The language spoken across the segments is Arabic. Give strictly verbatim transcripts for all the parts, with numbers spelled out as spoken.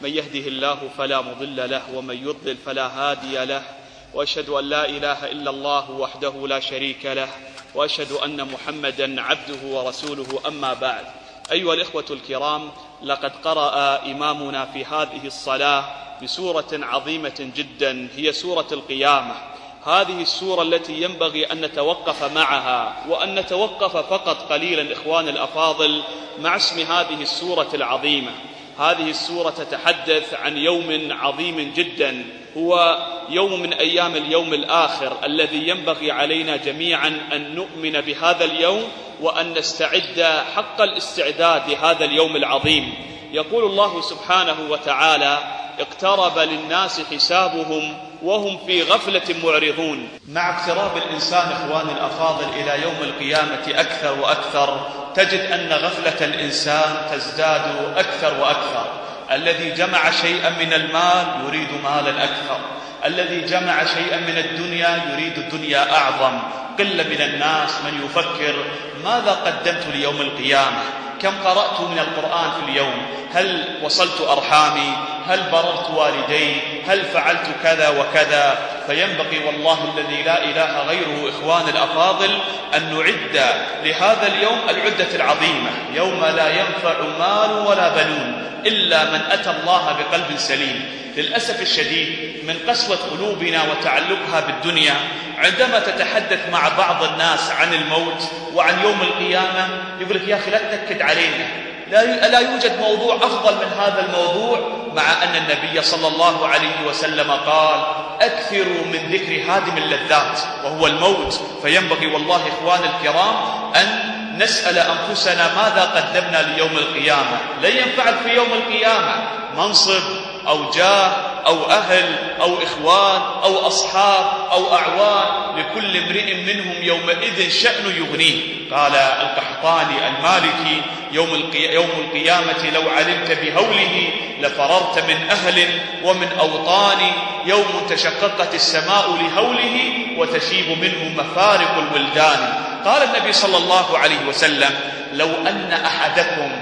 من يهده الله فلا مضل له ومن يضلل فلا هادي له، وأشهد أن لا إله إلا الله وحده لا شريك له، وأشهد أن محمدا عبده ورسوله. أما بعد، أيها الإخوة الكرام، لقد قرأ إمامنا في هذه الصلاة بسورة عظيمة جدا هي سورة القيامة. هذه السورة التي ينبغي أن نتوقف معها وأن نتوقف فقط قليلا إخوان الأفاضل مع اسم هذه السورة العظيمة. هذه السورة تتحدث عن يوم عظيم جدا، هو يوم من أيام اليوم الآخر الذي ينبغي علينا جميعا أن نؤمن بهذا اليوم وأن نستعد حق الاستعداد لهذا اليوم العظيم. يقول الله سبحانه وتعالى: اقترب للناس حسابهم وهم في غفلة معرضون. مع اقتراب الإنسان إخوان الأفاضل إلى يوم القيامة أكثر وأكثر، تجد أن غفلة الإنسان تزداد أكثر وأكثر. الذي جمع شيئا من المال يريد مالا أكثر، الذي جمع شيئا من الدنيا يريد الدنيا أعظم. قل من الناس من يفكر: ماذا قدمت ليوم القيامة؟ كم قرأت من القرآن في اليوم؟ هل وصلت أرحامي؟ هل بررت والدي؟ هل فعلت كذا وكذا؟ فينبغي والله الذي لا إله غيره إخوان الأفاضل أن نعد لهذا اليوم العدة العظيمة، يوم لا ينفع مال ولا بنون إلا من أتى الله بقلب سليم. للأسف الشديد من قسوة قلوبنا وتعلقها بالدنيا، عندما تتحدث مع بعض الناس عن الموت وعن يوم القيامة يقول لك: يا أخي لا تنكد علينا، لا لا يوجد موضوع أفضل من هذا الموضوع، مع أن النبي صلى الله عليه وسلم قال: أكثروا من ذكر هادم اللذات وهو الموت. فينبغي والله إخوان الكرام أن نسأل أنفسنا ماذا قدمنا ليوم القيامة. لن ينفعك في يوم القيامة منصب أو جاه أو أهل أو إخوان أو أصحاب أو أعوان، لكل امرئ منهم يومئذ شأن يغنيه. قال القحطاني المالكي: يوم القيامة لو علمت بهوله لفررت من أهل ومن أوطان، يوم تشققت السماء لهوله وتشيب منه مفارق الولدان. قال النبي صلى الله عليه وسلم: لو أن أحدكم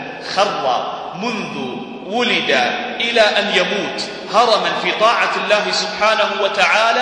خر منذ ولد إلى أن يموت هرما في طاعة الله سبحانه وتعالى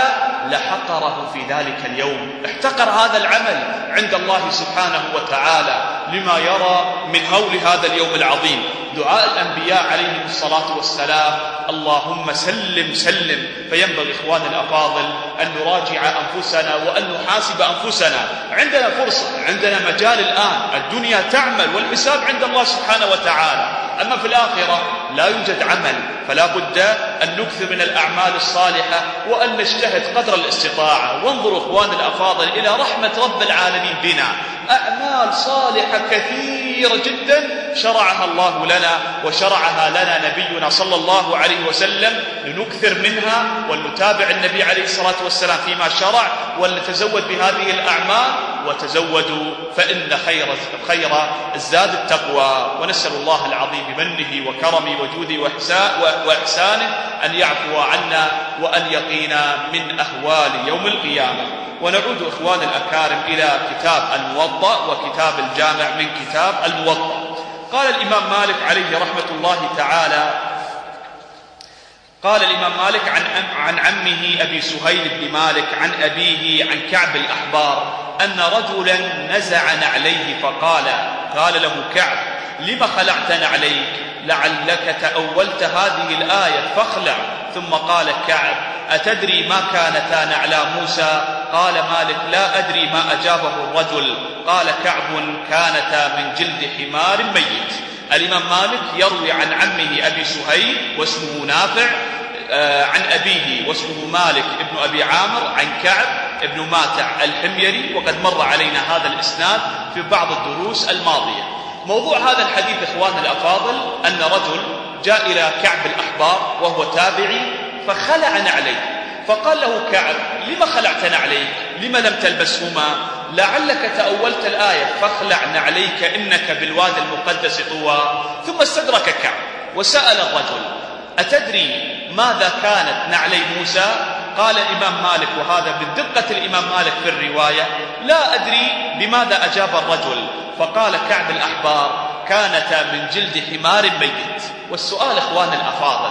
لحقره في ذلك اليوم، احتقر هذا العمل عند الله سبحانه وتعالى لما يرى من هول هذا اليوم العظيم. دعاء الأنبياء عليهم الصلاة والسلام: اللهم سلم سلم. فينبغي إخوان الأفاضل أن نراجع أنفسنا وأن نحاسب أنفسنا. عندنا فرصة، عندنا مجال الآن، الدنيا تعمل والحساب عند الله سبحانه وتعالى. أما في الآخرة لا يوجد عمل، فلا بد أن نكثر من الأعمال الصالحة وأن نجتهد قدر الاستطاعة. وانظروا إخوان الأفاضل إلى رحمة رب العالمين بنا، أعمال صالحة كثيرة جدا شرعها الله لنا وشرعها لنا نبينا صلى الله عليه وسلم، لنكثر منها ونتابع النبي عليه الصلاة والسلام فيما شرع ونتزود بهذه الأعمال. وتزودوا فإن خير خير الزاد التقوى. ونسأل الله العظيم بمنه وكرمه وجوده وإحسانه أن يعفو عنا وأن يقينا من أهوال يوم القيامة. ونعود إخوان الأكارم إلى كتاب الموطأ وكتاب الجامع من كتاب الموطأ. قال الإمام مالك عليه رحمة الله تعالى: قال الإمام مالك عن عن عمه أبي سهيل بن مالك عن أبيه عن كعب الأحبار أن رجلا نزع نعليه فقال: قال له كعب: لم خلعت نعليك؟ لعلك تأولت هذه الآية فاخلع. ثم قال كعب: أتدري ما كانتا نعلا موسى؟ قال مالك: لا أدري ما أجابه الرجل. قال كعب: كانتا من جلد حمار ميت. الإمام مالك يروي عن عمه أبي سهيل واسمه نافع عن أبيه واسمه مالك ابن أبي عامر عن كعب ابن ماتع الحميري، وقد مر علينا هذا الإسناد في بعض الدروس الماضية. موضوع هذا الحديث إخوان الأفاضل أن رجل جاء إلى كعب الأحبار وهو تابعي فخلع نعليه، فقال له كعب: لما خلعت نعليك؟ لما لم تلبسهما؟ لعلك تأولت الآية فاخلع نعليك إنك بالوادي المقدس طوى. ثم استدرك كعب وسأل الرجل: أتدري ماذا كانت نعلي موسى؟ قال الإمام مالك، وهذا من دقة الإمام مالك في الرواية: لا أدري بماذا أجاب الرجل. فقال كعب الأحبار: كانتا من جلد حمار ميت. والسؤال إخوان الأفاضل: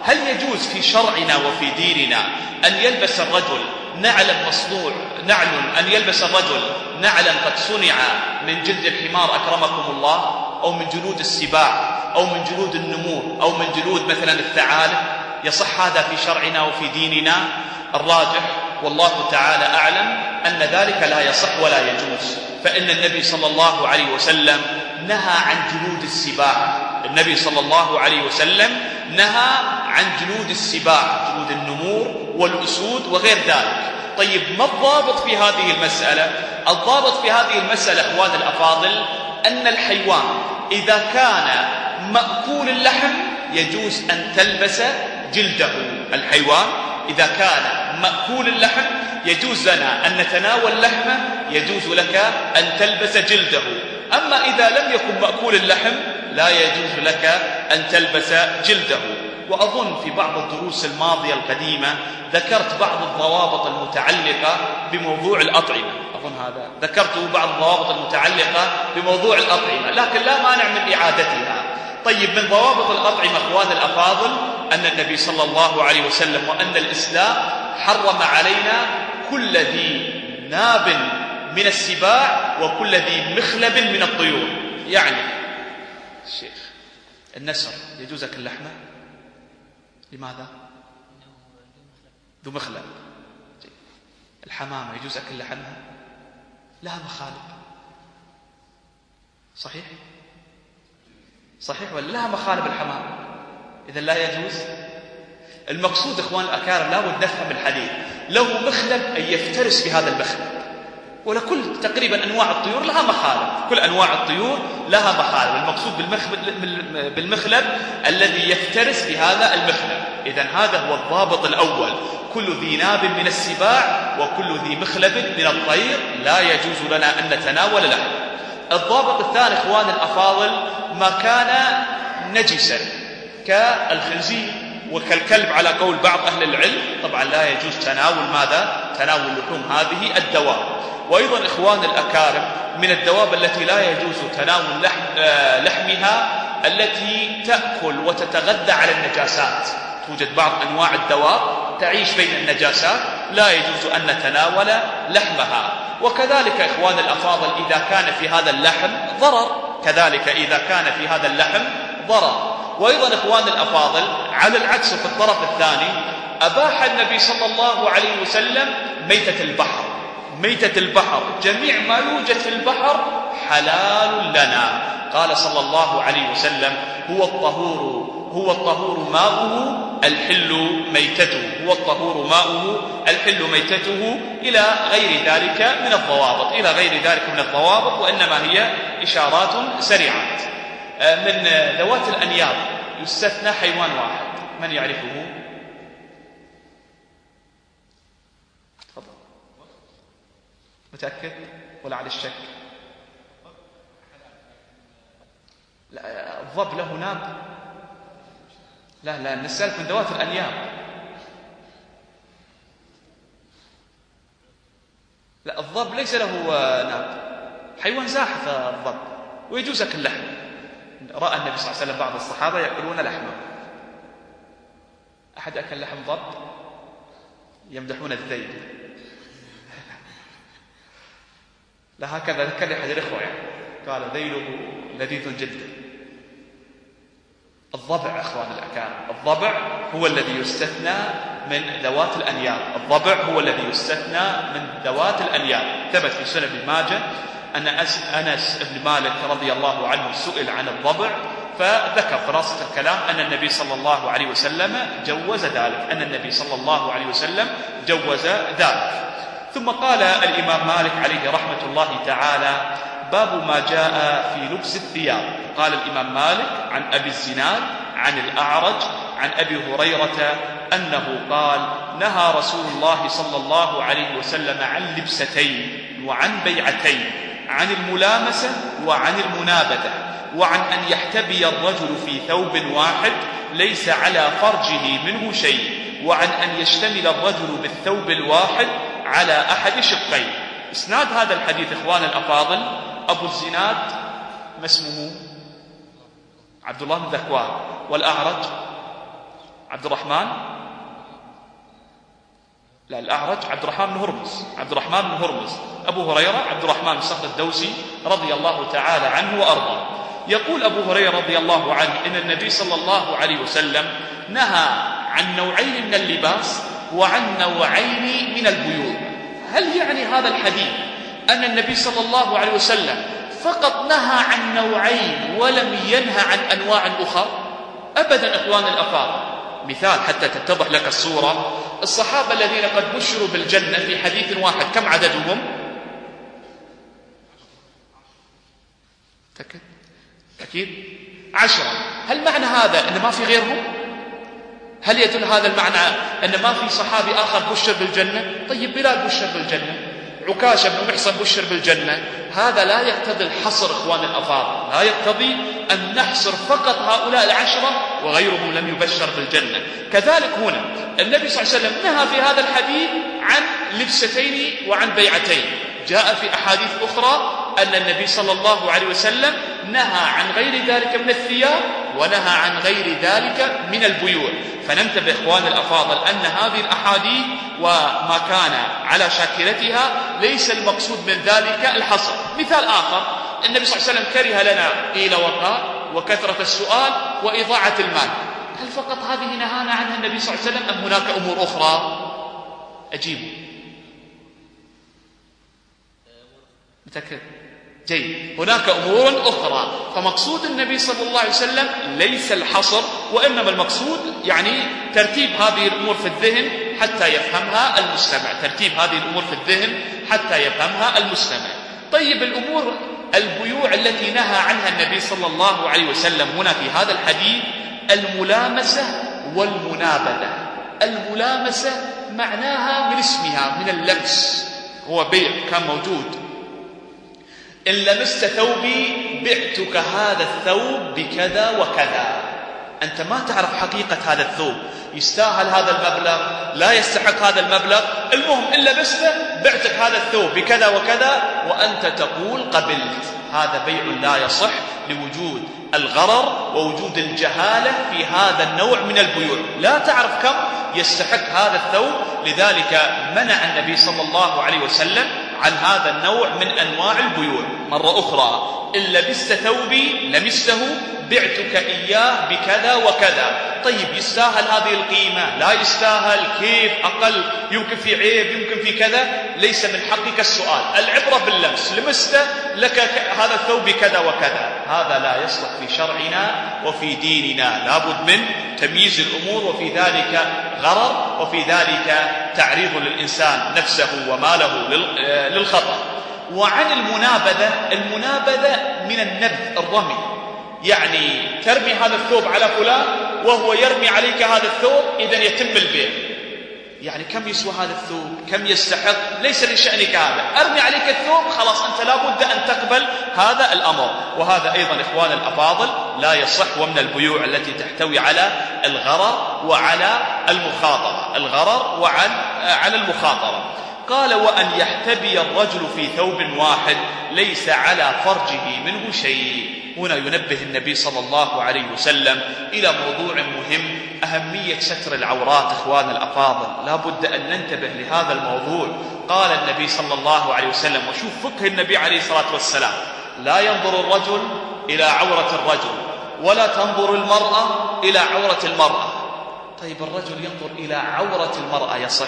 هل يجوز في شرعنا وفي ديننا أن يلبس الرجل نعلا مصنوع نعل أن يلبس الرجل نعلا قد صنع من جلد الحمار أكرمكم الله، أو من جلود السباع، أو من جلود النمور، أو من جلود مثلا الثعالب؟ يصح هذا في شرعنا وفي ديننا؟ الراجح والله تعالى أعلم أن ذلك لا يصح ولا يجوز، فإن النبي صلى الله عليه وسلم نهى عن جلود السباع. النبي صلى الله عليه وسلم نهى عن جلود السباع، جلود النمور والأسود وغير ذلك. طيب ما الضابط في هذه المسألة؟ الضابط في هذه المسألة أخوان الأفاضل أن الحيوان إذا كان مأكول اللحم يجوز أن تلبس جلده. الحيوان إذا كان مأكول اللحم يجوز لنا أن نتناول لحمه، يجوز لك أن تلبس جلده. أما إذا لم يكن مأكول اللحم لا يجوز لك أن تلبس جلده. وأظن في بعض الدروس الماضية القديمة ذكرت بعض الضوابط المتعلقة بموضوع الأطعمة، أظن هذا ذكرت بعض الضوابط المتعلقة بموضوع الأطعمة، لكن لا مانع من إعادتها. طيب من ضوابط الأطعمة أخوان الأفاضل أن النبي صلى الله عليه وسلم وأن الإسلام حرم علينا كل ذي ناب من السباع وكل ذي مخلب من الطيور. يعني الشيخ النسر يجوز أكل لحمه؟ لماذا؟ ذو مخلب. الحمامة يجوز أكل لحمها؟ لها مخالب. صحيح؟ صحيح ولا لها مخالب الحمامة؟ إذا لا يجوز. المقصود إخوان الأكارم لا بد نفهم الحديث، له مخلب أن يفترس في هذا المخلب، ولكل تقريبا أنواع الطيور لها مخالب، كل أنواع الطيور لها مخالب. المقصود بالمخلب الذي يفترس في هذا المخلب. إذن هذا هو الضابط الأول، كل ذي ناب من السباع وكل ذي مخلب من الطير لا يجوز لنا أن نتناول له. الضابط الثاني إخوان الأفاضل ما كان نجسا كالخنزير وكالكلب على قول بعض أهل العلم، طبعا لا يجوز تناول ماذا؟ تناول لحوم هذه الدواب. وأيضا إخوان الأكارم من الدواب التي لا يجوز تناول لحم لحمها التي تأكل وتتغذى على النجاسات. توجد بعض أنواع الدواب تعيش بين النجاسات لا يجوز أن نتناول لحمها. وكذلك إخوان الأفاضل إذا كان في هذا اللحم ضرر، كذلك إذا كان في هذا اللحم ضرر. وأيضا إخوان الأفاضل على العكس في الطرف الثاني أباح النبي صلى الله عليه وسلم ميتة البحر. ميتة البحر جميع ما يوجد في البحر حلال لنا. قال صلى الله عليه وسلم هو الطهور هو الطهور ماؤه الحل ميتته، هو الطهور ماؤه الحل ميتته إلى غير ذلك من الضوابط، إلى غير ذلك من الضوابط، وإنما هي إشارات سريعات. من ذوات الأنياب يستثنى حيوان واحد، من يعرفه؟ تفضل. متأكد ولا على الشك؟ لا، الضب له ناب؟ لا لا نسألك من ذوات الأنياب. لا، الضب ليس له ناب، حيوان زاحف الضب ويجوز أكل لحمه. رأى النبي صلى الله عليه وسلم بعض الصحابة يأكلون لحمه. أحد أكل لحم ضب؟ يمدحون الذيل. لا هكذا ذكر أحد الإخوة يعني قال ذيله لذيذ جدا. الضبع أخوان الأكارم، الضبع هو الذي يستثنى من ذوات الأنياب. الضبع هو الذي يستثنى من ذوات الأنياب. ثبت في سنن ابن ماجه أن أنس بن مالك رضي الله عنه سئل عن الضبع فذكر خلاصة الكلام أن النبي صلى الله عليه وسلم جوز ذلك، أن النبي صلى الله عليه وسلم جوز ذلك. ثم قال الإمام مالك عليه رحمة الله تعالى باب ما جاء في لبس الثياب. قال الإمام مالك عن أبي الزناد عن الأعرج عن أبي هريرة أنه قال نهى رسول الله صلى الله عليه وسلم عن لبستين وعن بيعتين، عن الملامسة وعن المنابذة، وعن أن يحتبي الرجل في ثوب واحد ليس على فرجه منه شيء، وعن أن يشتمل الرجل بالثوب الواحد على أحد شقين. إسناد هذا الحديث إخوان الأفاضل أبو الزناد ما اسمه؟ عبد الله بن ذكوان. والأعرج عبد الرحمن لا الأعرج عبد الرحمن بن هرمز عبد الرحمن بن هرمز أبو هريرة عبد الرحمن بن صخر الدوسي رضي الله تعالى عنه وأرضاه. يقول أبو هريرة رضي الله عنه إن النبي صلى الله عليه وسلم نهى عن نوعين من اللباس وعن نوعين من البيوع. هل يعني هذا الحديث أن النبي صلى الله عليه وسلم فقط نهى عن نوعين ولم ينهى عن أنواع أخرى؟ أبدا إخوان الأفاضل. مثال حتى تتضح لك الصورة: الصحابة الذين قد بشروا بالجنة في حديث واحد كم عددهم؟ تأكد؟ أكيد عشرة. هل معنى هذا أن ما في غيرهم؟ هل يدل هذا المعنى أن ما في صحابي آخر بشر بالجنة؟ طيب بلال بشر بالجنة، عكاشة بن محصن بشر بالجنة. هذا لا يقتضي الحصر إخوان الأفاضل، لا يقتضي أن نحصر فقط هؤلاء العشرة وغيرهم لم يبشر بالجنة. كذلك هنا النبي صلى الله عليه وسلم نهى في هذا الحديث عن لبستين وعن بيعتين. جاء في أحاديث أخرى أن النبي صلى الله عليه وسلم نهى عن غير ذلك من الثياب ونهى عن غير ذلك من البيوع. فننتبه إخوان الأفاضل أن هذه الأحاديث وما كان على شاكلتها ليس المقصود من ذلك الحصر. مثال آخر: النبي صلى الله عليه وسلم كره لنا قيل وقال وكثرة السؤال وإضاعة المال. هل فقط هذه نهانا عنها النبي صلى الله عليه وسلم أم هناك أمور أخرى؟ أجيبوا. متأكد؟ جيد، هناك أمور أخرى. فمقصود النبي صلى الله عليه وسلم ليس الحصر، وإنما المقصود يعني ترتيب هذه الأمور في الذهن حتى يفهمها المستمع، ترتيب هذه الأمور في الذهن حتى يفهمها المستمع. طيب الأمور البيوع التي نهى عنها النبي صلى الله عليه وسلم هنا في هذا الحديث: الملامسة والمنابذة. الملامسة معناها من اسمها من اللمس، هو بيع كان موجود: إن لمست ثوبي بعتك هذا الثوب بكذا وكذا. أنت ما تعرف حقيقة هذا الثوب، يستاهل هذا المبلغ لا يستحق هذا المبلغ، المهم إن لبسته بعتك هذا الثوب بكذا وكذا وأنت تقول قبلت. هذا بيع لا يصح لوجود الغرر ووجود الجهالة في هذا النوع من البيوع. لا تعرف كم يستحق هذا الثوب، لذلك منع النبي صلى الله عليه وسلم عن هذا النوع من أنواع البيوع. مرة أخرى: إن لبست ثوبي لمسته بعتك إياه بكذا وكذا. طيب يستاهل هذه القيمة؟ لا يستاهل؟ كيف؟ أقل؟ يمكن في عيب؟ يمكن في كذا؟ ليس من حقك السؤال، العبرة باللمس. لمسته لك هذا الثوب بكذا وكذا، هذا لا يصلح في شرعنا وفي ديننا. لابد من تمييز الأمور، وفي ذلك غرر وفي ذلك تعريض للإنسان نفسه وماله للخطر. وعن المنابذة: المنابذة من النبذ، الرمي، يعني ترمي هذا الثوب على فلان وهو يرمي عليك هذا الثوب، إذن يتم البيع. يعني كم يسوى هذا الثوب؟ كم يستحق؟ ليس لشأنك هذا، أرمي عليك الثوب خلاص أنت لابد أن تقبل هذا الأمر. وهذا أيضا إخوان الأفاضل لا يصح، ومن البيوع التي تحتوي على الغرر وعلى المخاطرة، الغرر وعن على المخاطرة. قال: وأن يحتبي الرجل في ثوب واحد ليس على فرجه منه شيء. هنا ينبه النبي صلى الله عليه وسلم إلى موضوع مهم: أهمية ستر العورات. إخوان الأفاضل لا بد أن ننتبه لهذا الموضوع. قال النبي صلى الله عليه وسلم، وشوف فقه النبي عليه الصلاة والسلام: لا ينظر الرجل إلى عورة الرجل ولا تنظر المرأة إلى عورة المرأة. طيب الرجل ينظر إلى عورة المرأة يصح؟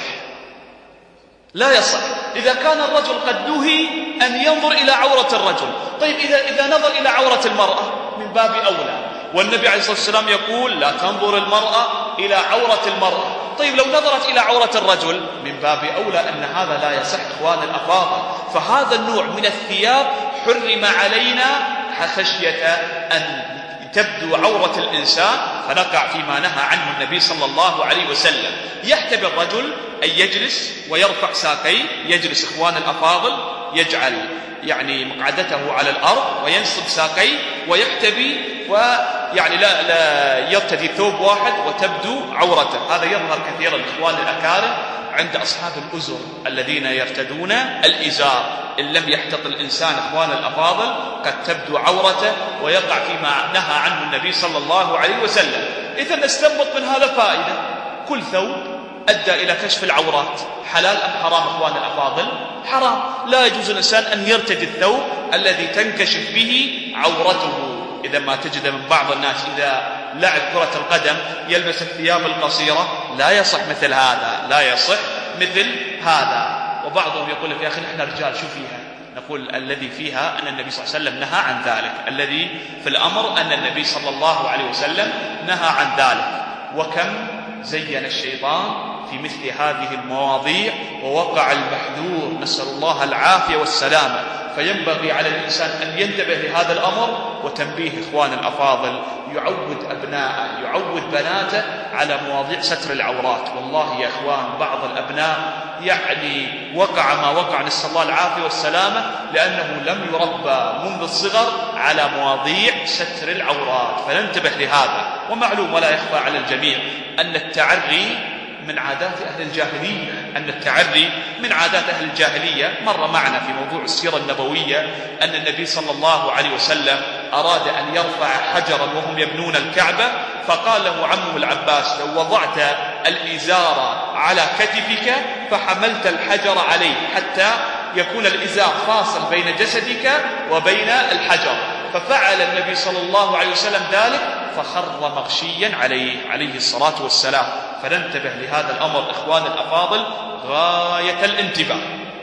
لا يصح. إذا كان الرجل قد نهي أن ينظر إلى عورة الرجل، طيب إذا, إذا نظر إلى عورة المرأة من باب أولى. والنبي عليه الصلاة والسلام يقول: لا تنظر المرأة إلى عورة المرأة. طيب لو نظرت إلى عورة الرجل من باب أولى أن هذا لا يصح. إخوان الأفاضل، فهذا النوع من الثياب حرم علينا خشية أن تبدو عورة الإنسان فنقع فيما نهى عنه النبي صلى الله عليه وسلم. يحتبي الرجل أن يجلس ويرفع ساقيه، يجلس إخوان الأفاضل، يجعل يعني مقعدته على الأرض وينصب ساقيه ويحتبي، ويعني لا, لا يرتدي ثوب واحد وتبدو عورته. هذا يظهر كثيرا إخوان الأكارم عند أصحاب الأزر الذين يرتدون الإزار. إن لم يحتط الإنسان إخوان الأفاضل قد تبدو عورته ويقع فيما نهى عنه النبي صلى الله عليه وسلم. إذا نستنبط من هذا فائدة: كل ثوب أدى إلى كشف العورات حلال أم حرام أخواننا الأفاضل؟ حرام. لا يجوز الإنسان أن يرتدي الثوب الذي تنكشف به عورته. إذا ما تجد من بعض الناس إذا لعب كرة القدم يلبس الثياب القصيرة، لا يصح مثل هذا، لا يصح مثل هذا. وبعضهم يقول لك: يا أخي نحن رجال شو فيها؟ نقول: الذي فيها أن النبي صلى الله عليه وسلم نهى عن ذلك. الذي في الأمر أن النبي صلى الله عليه وسلم نهى عن ذلك. وكم زين الشيطان في مثل هذه المواضيع ووقع المحذور، نسأل الله العافية والسلامة. فينبغي على الإنسان أن ينتبه لهذا الأمر. وتنبيه إخوان الأفاضل: يعود أبناءه، يعود بناته على مواضيع ستر العورات. والله يا إخوان بعض الأبناء يعني وقع ما وقع، نسأل الله العافية والسلامة، لأنه لم يربى منذ الصغر على مواضيع ستر العورات. فننتبه لهذا. ومعلوم ولا يخفى على الجميع أن التعري من عادات أهل الجاهلية، أن التعري من عادات أهل الجاهلية. مر معنا في موضوع السيرة النبوية أن النبي صلى الله عليه وسلم أراد أن يرفع حجرا وهم يبنون الكعبة، فقال له عمه العباس: لو وضعت الإزار على كتفك فحملت الحجر عليه حتى يكون الإزار فاصل بين جسدك وبين الحجر. ففعل النبي صلى الله عليه وسلم ذلك فخر مغشيا عليه عليه الصلاة والسلام. فننتبه لهذا الأمر إخوان الأفاضل غاية الانتباه.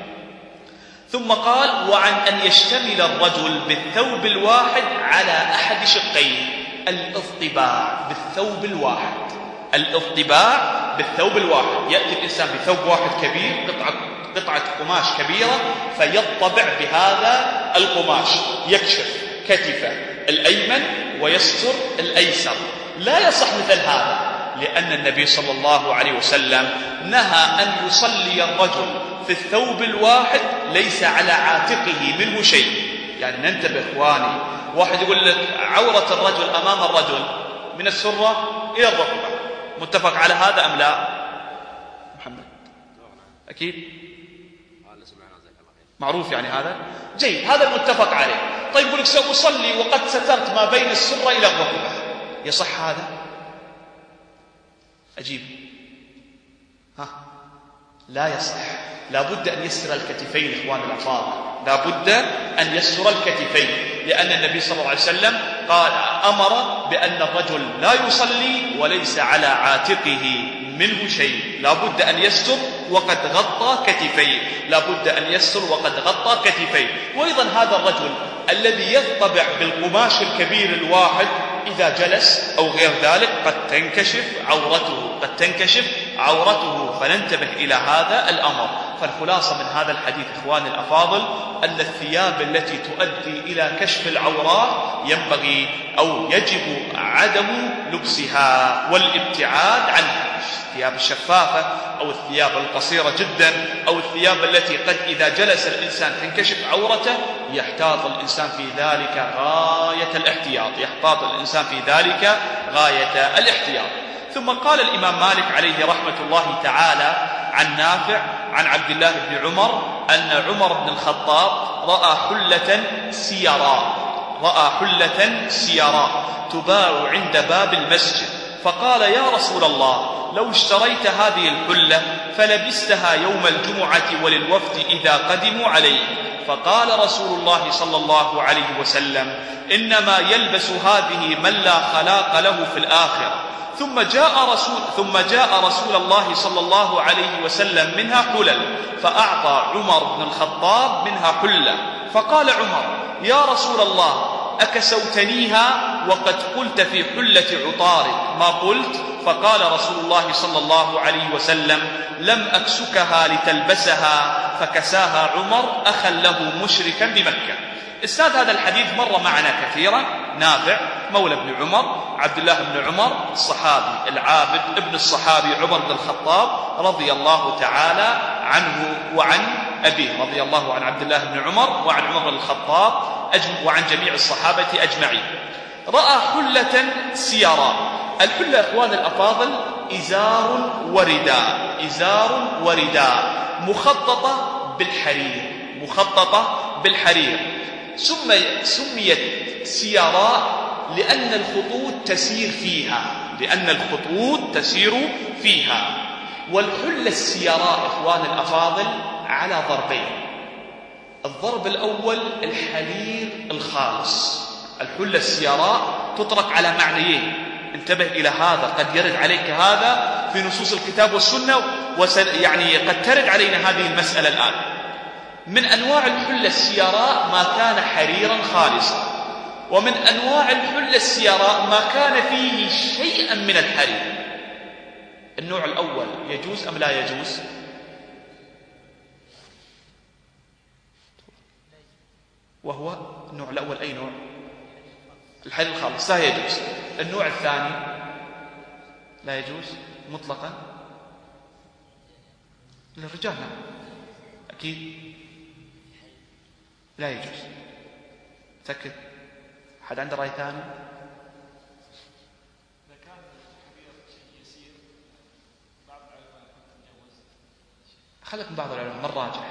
ثم قال: وعن أن يشتمل الرجل بالثوب الواحد على أحد شقين. الاضطباع بالثوب الواحد، الاضطباع بالثوب الواحد. يأتي الإنسان بثوب واحد كبير، قطعة قطعة قماش كبيرة، فيطبع بهذا القماش، يكشف كتفه الأيمن ويستر الأيسر. لا يصح مثل هذا، لأن النبي صلى الله عليه وسلم نهى أن يصلي الرجل في الثوب الواحد ليس على عاتقه منه شيء. يعني ننتبه إخواني، واحد يقول لك عورة الرجل أمام الرجل من السرة إلى الركبة، متفق على هذا أم لا؟ محمد أكيد معروف يعني هذا جيد، هذا المتفق عليه. طيب يقول لك سأصلي وقد سترت ما بين السرة إلى الركبة، يصح هذا؟ أجيب ها؟ لا يصح. لا بد أن يستر الكتفين إخوان الأفاضل، لا بد أن يستر الكتفين، لأن النبي صلى الله عليه وسلم قال أمر بأن الرجل لا يصلي وليس على عاتقه منه شيء. لا بد أن يستر وقد غطى كتفيه، لا بد أن يستر وقد غطى كتفيه. وأيضا هذا الرجل الذي يطبع بالقماش الكبير الواحد إذا جلس أو غير ذلك قد تنكشف عورته، قد تنكشف عورته. فننتبه إلى هذا الأمر. فالخلاصة من هذا الحديث إخواني الأفاضل أن الثياب التي تؤدي إلى كشف العورات ينبغي أو يجب عدم لبسها والابتعاد عنها. الثياب الشفافة أو الثياب القصيرة جدا أو الثياب التي قد إذا جلس الإنسان تنكشف عورته، يحتاط الإنسان في ذلك غاية الاحتياط، يحتاط الإنسان في ذلك غاية الاحتياط. ثم قال الإمام مالك عليه رحمة الله تعالى عن نافع عن عبد الله بن عمر أن عمر بن الخطاب رأى حلة سيراء رأى حلة سيراء تباع عند باب المسجد، فقال: يا رسول الله، لو اشتريت هذه الحلة فلبستها يوم الجمعة وللوفد إذا قدموا عليه. فقال رسول الله صلى الله عليه وسلم: إنما يلبس هذه من لا خلاق له في الآخرة. ثم جاء رسول ثم جاء رسول الله صلى الله عليه وسلم منها حلل، فأعطى عمر بن الخطاب منها حلة. فقال عمر: يا رسول الله، أكسوتنيها وقد قلت في حلة عطارد ما قلت؟ فقال رسول الله صلى الله عليه وسلم: لم أكسكها لتلبسها. فكساها عمر أخا له مشركا بمكة. إسناد هذا الحديث مر معنا كثيرا. نافع مولى بن عمر، عبد الله بن عمر الصحابي العابد ابن الصحابي عمر بن الخطاب رضي الله تعالى عنه وعن أبيه، رضي الله عن عبد الله بن عمر وعن عمر بن الخطاب وعن جميع الصحابة أجمعين. رأى حلة سيراء. الحلة إخوان الأفاضل إزار ورداء، إزار ورداء مخططة بالحرير، مخططة بالحرير. سميت سيراء لأن الخطوط تسير فيها، لأن الخطوط تسير فيها. والحلة السيراء إخوان الأفاضل على ضربين. الضرب الأول الحرير الخالص. الحلة السيراء تطلق على معنيين، انتبه إلى هذا، قد يرد عليك هذا في نصوص الكتاب والسنة، يعني قد ترد علينا هذه المسألة الآن. من أنواع الحلة السيراء ما كان حريرا خالصا، ومن أنواع الحلة السيراء ما كان فيه شيئا من الحرير. النوع الأول يجوز أم لا يجوز؟ وهو النوع الأول أي نوع؟ الحرير الخالص لا يجوز. النوع الثاني لا يجوز مطلقا للرجال، نعم أكيد لا يجوز. تأكد. حد عنده رأي ثاني؟ خلق من بعض العلماء من راجح.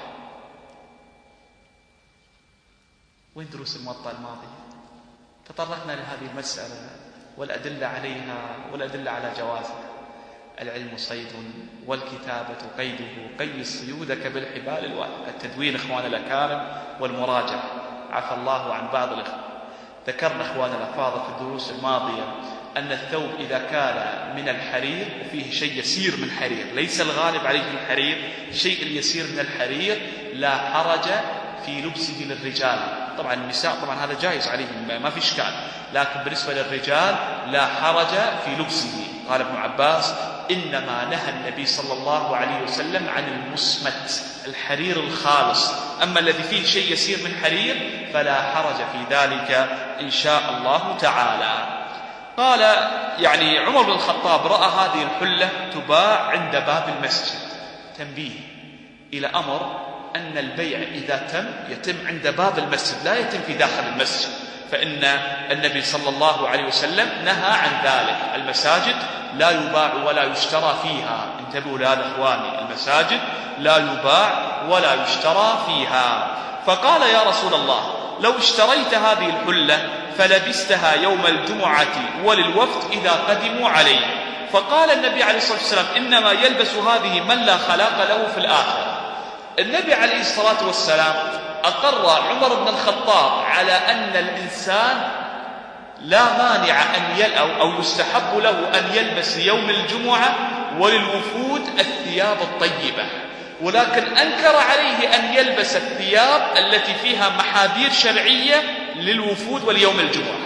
وين دروس الموطأ الماضية؟ تطرقنا لهذه المسألة والأدلة عليها والأدلة على جوازها. العلم صيد والكتابة قيده، قيس صيودك بالحبال الواثقة. التدوين إخوان الأكارم والمراجعة، عفى الله عن بعض الإخوان. ذكرنا إخوان الأفاضل في الدروس الماضية أن الثوب إذا كان من الحرير وفيه شيء يسير من حرير، ليس الغالب عليه الحرير، شيء يسير من الحرير، لا حرج في لبسه للرجال. طبعا النساء طبعا هذا جائز عليهم ما في إشكال، لكن بالنسبة للرجال لا حرج في لبسه. قال ابن عباس: إنما نهى النبي صلى الله عليه وسلم عن المسمت، الحرير الخالص، أما الذي فيه شيء يسير من حرير فلا حرج في ذلك إن شاء الله تعالى. قال يعني عمر بن الخطاب رأى هذه الحلة تباع عند باب المسجد. تنبيه إلى أمر أن البيع إذا تم يتم عند باب المسجد، لا يتم في داخل المسجد، فإن النبي صلى الله عليه وسلم نهى عن ذلك. المساجد لا يباع ولا يشترى فيها، انتبهوا لهذا إخواني، المساجد لا يباع ولا يشترى فيها. فقال: يا رسول الله، لو اشتريت هذه الحلة فلبستها يوم الجمعة وللوفد إذا قدموا عليه. فقال النبي عليه الصلاة والسلام: إنما يلبس هذه من لا خلاق له في الآخرة. النبي عليه الصلاة والسلام أقر عمر بن الخطاب على أن الإنسان لا مانع أن يل أو, أو يستحب له أن يلبس يوم الجمعة وللوفود الثياب الطيبة، ولكن أنكر عليه أن يلبس الثياب التي فيها محاذير شرعية للوفود وليوم الجمعة.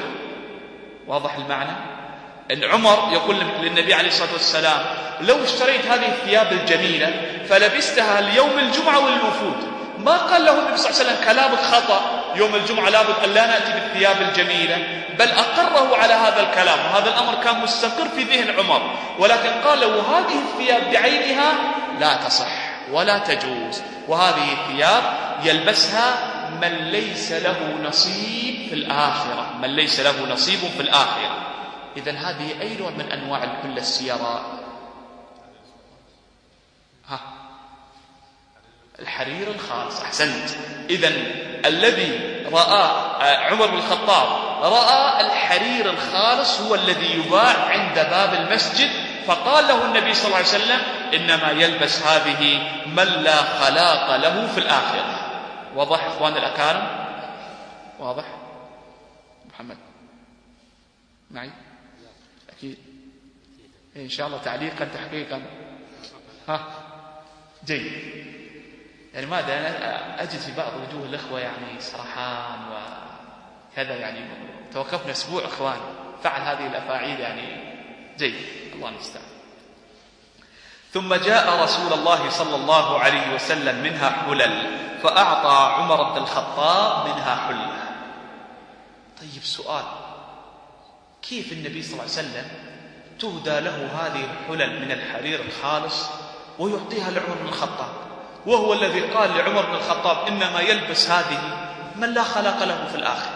واضح المعنى؟ أن عمر يقول للنبي عليه الصلاة والسلام: لو اشتريت هذه الثياب الجميلة فلبستها ليوم الجمعة وللوفود. ما قال له النبي صلى الله عليه وسلم: كلامك خطأ، يوم الجمعة لابد أن لا نأتي بالثياب الجميلة، بل أقره على هذا الكلام، وهذا الأمر كان مستقر في ذهن عمر، ولكن قال له: هذه الثياب بعينها لا تصح ولا تجوز، وهذه الثياب يلبسها من ليس له نصيب في الآخرة، من ليس له نصيب في الآخرة. إذن هذه أي نوع من أنواع الحلة السيراء؟ ها الحرير الخالص. أحسنت. إذن الذي رأى عمر بن الخطاب رأى الحرير الخالص هو الذي يباع عند باب المسجد، فقال له النبي صلى الله عليه وسلم: إنما يلبس هذه من لا خلاق له في الآخرة. واضح إخوان الأكارم؟ واضح؟ محمد معي؟ أكيد إن شاء الله تعليقا تحقيقا. ها جيد. يعني ماذا أنا أجد في بعض وجوه الأخوة يعني سرحان وكذا، يعني توقفنا أسبوع إخوان فعل هذه الأفاعيل يعني جيد، الله المستعان. ثم جاء رسول الله صلى الله عليه وسلم منها حلل، فأعطى عمر بن الخطاب منها حلة. طيب سؤال: كيف النبي صلى الله عليه وسلم تهدى له هذه الحلل من الحرير الخالص ويعطيها لعمر بن الخطاب، وهو الذي قال لعمر بن الخطاب: إنما يلبس هذه من لا خلاق له في الآخرة؟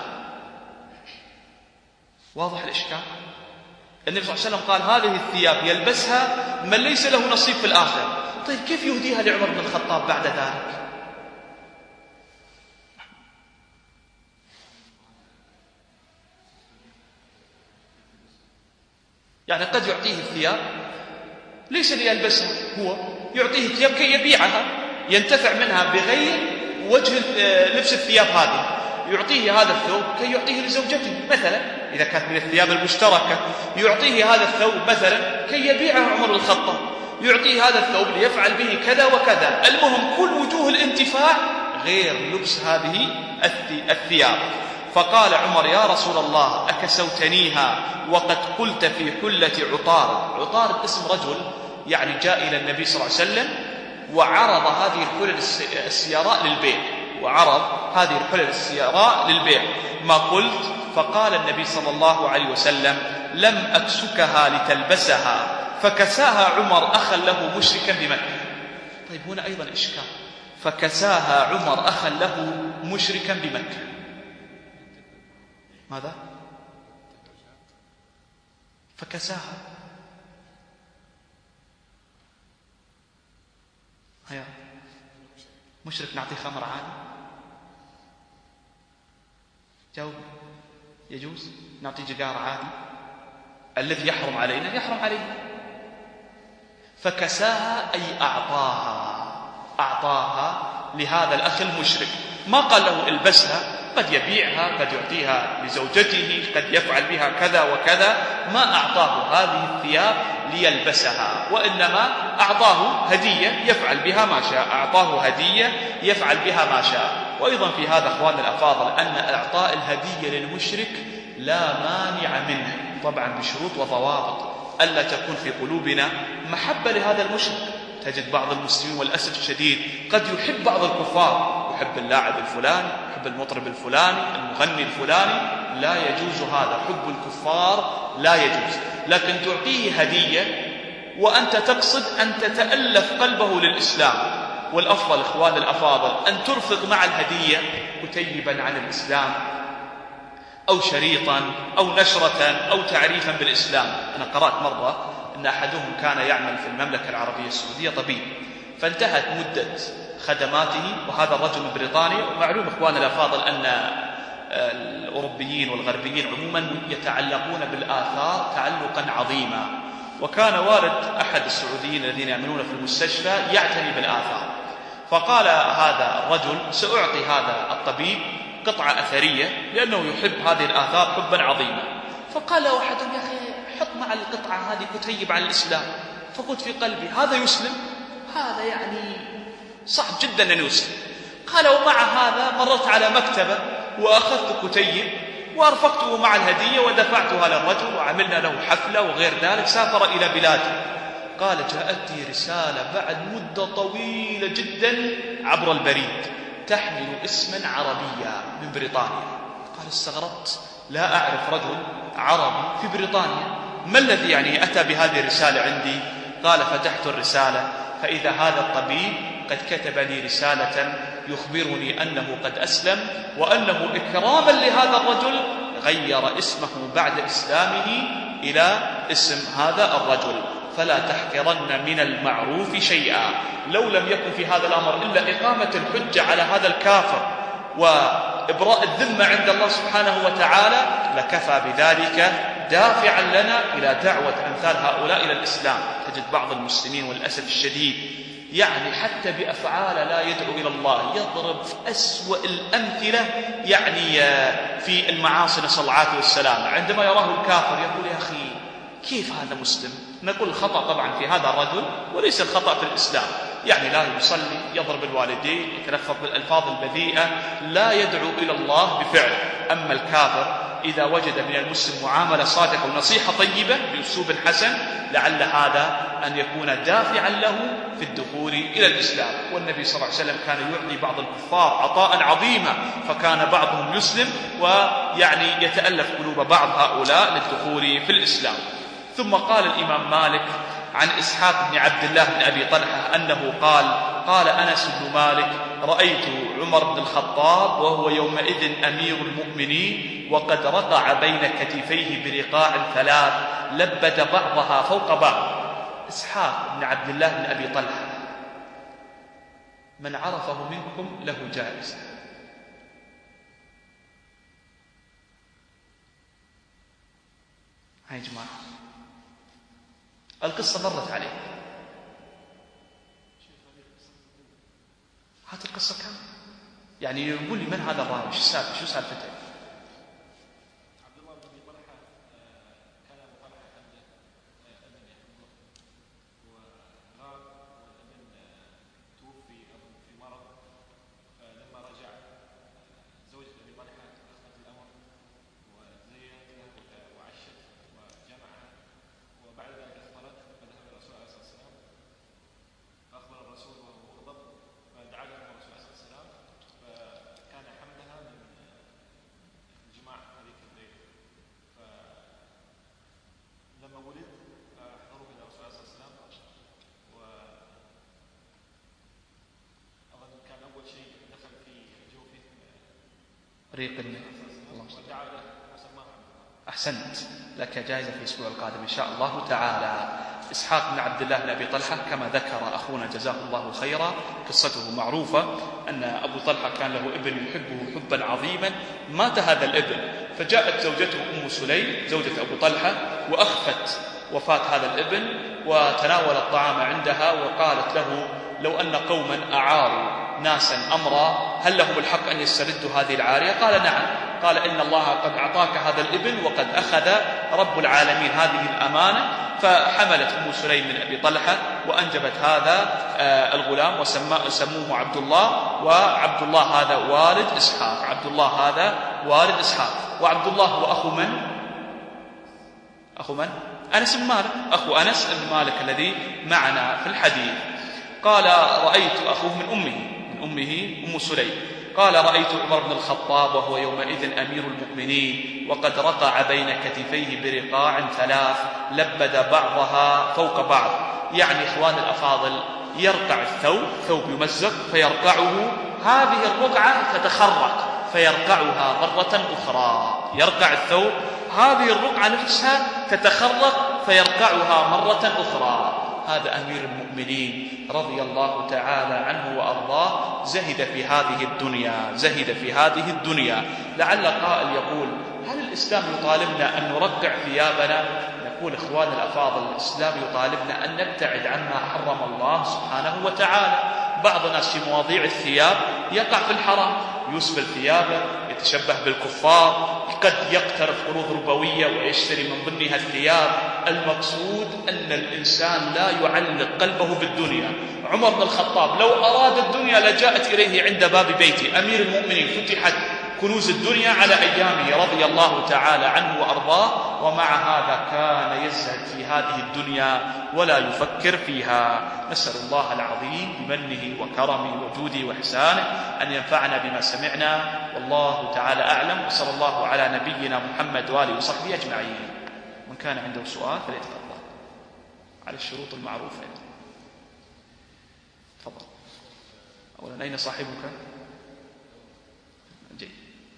واضح الإشكال؟ النبي صلى الله عليه وسلم قال: هذه الثياب يلبسها من ليس له نصيب في الآخرة. طيب كيف يهديها لعمر بن الخطاب بعد ذلك؟ يعني قد يعطيه الثياب ليس ليلبسها، هو يعطيه الثياب كي يبيعها ينتفع منها بغير وجه لبس الثياب هذه. يعطيه هذا الثوب كي يعطيه لزوجته مثلا إذا كانت من الثياب المشتركة، يعطيه هذا الثوب مثلا كي يبيعه عمر الخطاب، يعطيه هذا الثوب ليفعل به كذا وكذا. المهم كل وجوه الانتفاع غير لبس هذه الثياب. فقال عمر: يا رسول الله أكسوتنيها وقد قلت في حلة عطارد. عطارد اسم رجل يعني جاء إلى النبي صلى الله عليه وسلم وعرض هذه الحلل السيراء للبيع، وعرض هذه الحلل السيراء للبيع ما قلت. فقال النبي صلى الله عليه وسلم: لم أكسكها لتلبسها. فكساها عمر أخا له مشركا بمكة. طيب هنا أيضا إشكال، فكساها عمر أخا له مشركا بمكة. ماذا؟ فكساها. هيا مشرك نعطيه خمر عادي؟ جاوب. يجوز نعطيه جقار عادي؟ الذي يحرم علينا يحرم علينا. فكساها أي أعطاها، أعطاها لهذا الأخ المشرك، ما قال له البسها، قد يبيعها، قد يعطيها لزوجته، قد يفعل بها كذا وكذا، ما أعطاه هذه الثياب ليلبسها، وإنما أعطاه هدية يفعل بها ما شاء، أعطاه هدية يفعل بها ما شاء. وأيضا في هذا أخواننا الأفاضل أن إعطاء الهدية للمشرك لا مانع منه، طبعا بشروط وضوابط، ألا تكون في قلوبنا محبة لهذا المشرك. تجد بعض المسلمين والأسف الشديد قد يحب بعض الكفار، يحب اللاعب الفلاني، يحب المطرب الفلاني، المغني الفلاني، لا يجوز هذا، حب الكفار لا يجوز. لكن تعطيه هدية وأنت تقصد أن تتألف قلبه للإسلام، والأفضل إخوان الأفاضل أن ترفق مع الهدية كتيبا عن الإسلام أو شريطا أو نشرة أو تعريفا بالإسلام. أنا قرأت مرة أن أحدهم كان يعمل في المملكة العربية السعودية طبيب، فانتهت مدة خدماته، وهذا الرجل من بريطانيا. ومعلوم إخواننا الأفاضل أن الأوروبيين والغربيين عموما يتعلقون بالآثار تعلقا عظيما، وكان والد أحد السعوديين الذين يعملون في المستشفى يعتني بالآثار. فقال هذا الرجل: سأعطي هذا الطبيب قطعة أثرية لأنه يحب هذه الآثار حبا عظيما. فقال له أحدهم: يا أخي حط مع القطعة هذه كتيب عن الإسلام. فقلت في قلبي: هذا يسلم؟ هذا يعني صعب جدا أن يسلم. قال: ومع هذا مررت على مكتبة وأخذت كتيب وأرفقته مع الهدية ودفعتها للرجل وعملنا له حفلة وغير ذلك، سافر إلى بلاده. قال: جاءتني رسالة بعد مدة طويلة جدا عبر البريد تحمل اسما عربيا من بريطانيا. قال: استغربت، لا أعرف رجل عربي في بريطانيا، ما الذي يعني أتى بهذه الرسالة عندي؟ قال: فتحت الرسالة فإذا هذا الطبيب قد كتب لي رسالة يخبرني أنه قد أسلم، وأنه إكراما لهذا الرجل غير اسمه بعد إسلامه إلى اسم هذا الرجل، فلا تحقرن من المعروف شيئا. لو لم يكن في هذا الأمر إلا إقامة الحجة على هذا الكافر وإبراء الذمة عند الله سبحانه وتعالى لكفى بذلك دافعا لنا إلى دعوة أمثال هؤلاء إلى الإسلام. تجد بعض المسلمين والأسف الشديد يعني حتى بأفعال لا يدعو إلى الله، يضرب أسوأ الأمثلة يعني في المعاصي، نسأل الله العافية والسلام. عندما يراه الكافر يقول: يا أخي كيف هذا مسلم؟ نقول الخطأ طبعا في هذا الرجل وليس الخطأ في الإسلام، يعني لا يصلي، يضرب الوالدين، يتلفظ بالألفاظ البذيئة، لا يدعو إلى الله بفعل. أما الكافر إذا وجد من المسلم معاملة صادقة ونصيحة طيبة بأسلوب حسن لعل هذا أن يكون دافعا له في الدخول إلى الإسلام. والنبي صلى الله عليه وسلم كان يعطي بعض الكفار عطاء عظيما، فكان بعضهم يسلم ويعني يتألف قلوب بعض هؤلاء للدخول في الإسلام. ثم قال الإمام مالك عن إسحاق بن عبد الله بن أبي طلحة أنه قال: قال أنس بن مالك: رأيت عمر بن الخطاب وهو يومئذ أمير المؤمنين وقد رقع بين كتفيه برقاع ثلاث لبد بعضها فوق بعض. إسحاق بن عبد الله بن أبي طلحة من عرفه منكم له جائزة. هاي جماعة القصة مرت عليه. هات القصة كاملة. يعني يقول لي من هذا الراوي؟ شو سالفته؟ شو سالفته؟ عبد الله بن طلحة كان أبو طلحة عنده ابن يحبه وغاب، والابن توفي أو في مرض، فلما رجع زوجة أبي طلحة أخذت الأمر وزينت له وعشت وجمعها، وبعد ذلك أخبرت فذهب الرسول عليه الصلاة والسلام فأخبر الرسول وهو مغضب، فدعا له الرسول عليه الصلاة والسلام، فكان حملها من الجماع هذيك الليلة، فلما ولد أحضروه إلى الرسول عليه الصلاة والسلام، وأظن كان أول شيء دخل في جوفه ريق النبي. ودعا له وسماه. أحسنت، لك جائزة في الأسبوع القادم إن شاء الله تعالى. إسحاق بن عبد الله بن أبي طلحة كما ذكر أخونا جزاه الله خيرا قصته معروفة، أن أبو طلحة كان له ابن يحبه حبا عظيما، مات هذا الابن، فجاءت زوجته أم سليم زوجة أبو طلحة وأخفت وفاة هذا الابن، وتناول الطعام عندها وقالت له: لو أن قوما أعاروا ناسا أمرا هل لهم الحق أن يستردوا هذه العارية؟ قال: نعم. قال: إن الله قد أعطاك هذا الابن وقد أخذ رب العالمين هذه الأمانة. فحملت أم سليم من أبي طلحة وأنجبت هذا الغلام وسموه عبد الله، وعبد الله هذا والد إسحاق، عبد الله هذا والد إسحاق. وعبد الله هو أخو من؟ أخو من؟ أنس بن مالك، أخو أنس بن مالك الذي معنا في الحديث. قال: رأيت أخوه من أمه من أمه أم سليم. قال: رأيت عمر بن الخطاب وهو يومئذ أمير المؤمنين وقد رقع بين كتفيه برقاع ثلاث لبد بعضها فوق بعض. يعني إخوان الأفاضل، يرقع الثوب، ثوب يمزق فيرقعه، هذه الرقعة تتخرق فيرقعها مرة أخرى. يرقع الثوب، هذه الرقعة نفسها تتخرق فيرقعها مرة أخرى. هذا أمير المؤمنين رضي الله تعالى عنه وأرضاه، زهد في هذه الدنيا، زهد في هذه الدنيا. لعل قائل يقول: هل الإسلام يطالبنا أن نرقع ثيابنا؟ نقول إخوان الأفاضل، الإسلام يطالبنا أن نبتعد عما حرم الله سبحانه وتعالى. بعض الناس في مواضيع الثياب يقع في الحرام، يسبل ثيابه، يتشبه بالكفار، قد يقترف قروض ربوية ويشتري من ضمنها الثياب. المقصود أن الإنسان لا يعلق قلبه بالدنيا. عمر بن الخطاب لو أراد الدنيا لجاءت إليه عند باب بيته، أمير المؤمنين، فتحت كنوز الدنيا على أيامه رضي الله تعالى عنه وأرضاه، ومع هذا كان يزهد في هذه الدنيا ولا يفكر فيها. نسأل الله العظيم بمنه وكرمه وجوده وإحسانه أن ينفعنا بما سمعنا، والله تعالى أعلم. وصلى الله على نبينا محمد وآله وصحبه أجمعين. من كان عنده سؤال فليتفضل على الشروط المعروفة. تفضل. أولا، أين صاحبك؟ جيد.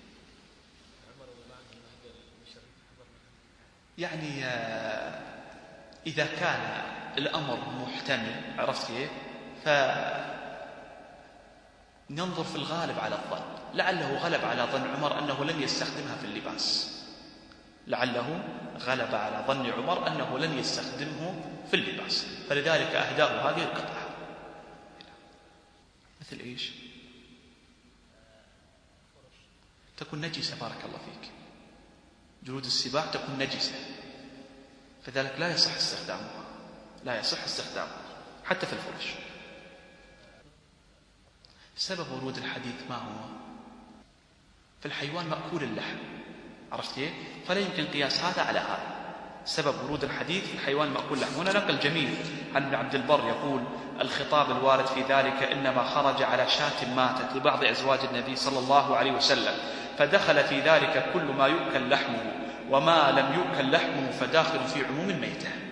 يعني إذا كان الأمر محتمل، عرفت كيف؟ فننظر في الغالب على الظن. لعله غلب على ظن عمر أنه لن يستخدمها في اللباس، لعله غلب على ظن عمر أنه لن يستخدمه في اللباس، فلذلك أهداه هذه القطعة. مثل إيش؟ تكون نجسة، بارك الله فيك، جلود السباع تكون نجسة، فذلك لا يصح استخدامها، لا يصح استخدامها حتى في الفرش. سبب ورود الحديث ما هو؟ في الحيوان مأكول اللحم، عرفت كيف؟ فلا يمكن قياس هذا على هذا. سبب ورود الحديث في الحيوان مأكول اللحم. هنا نقل جميل عن ابن عبد البر يقول: الخطاب الوارد في ذلك إنما خرج على شاة ماتت لبعض أزواج النبي صلى الله عليه وسلم، فدخل في ذلك كل ما يؤكل لحمه، وما لم يؤكل لحمه فداخل في عموم الميتة.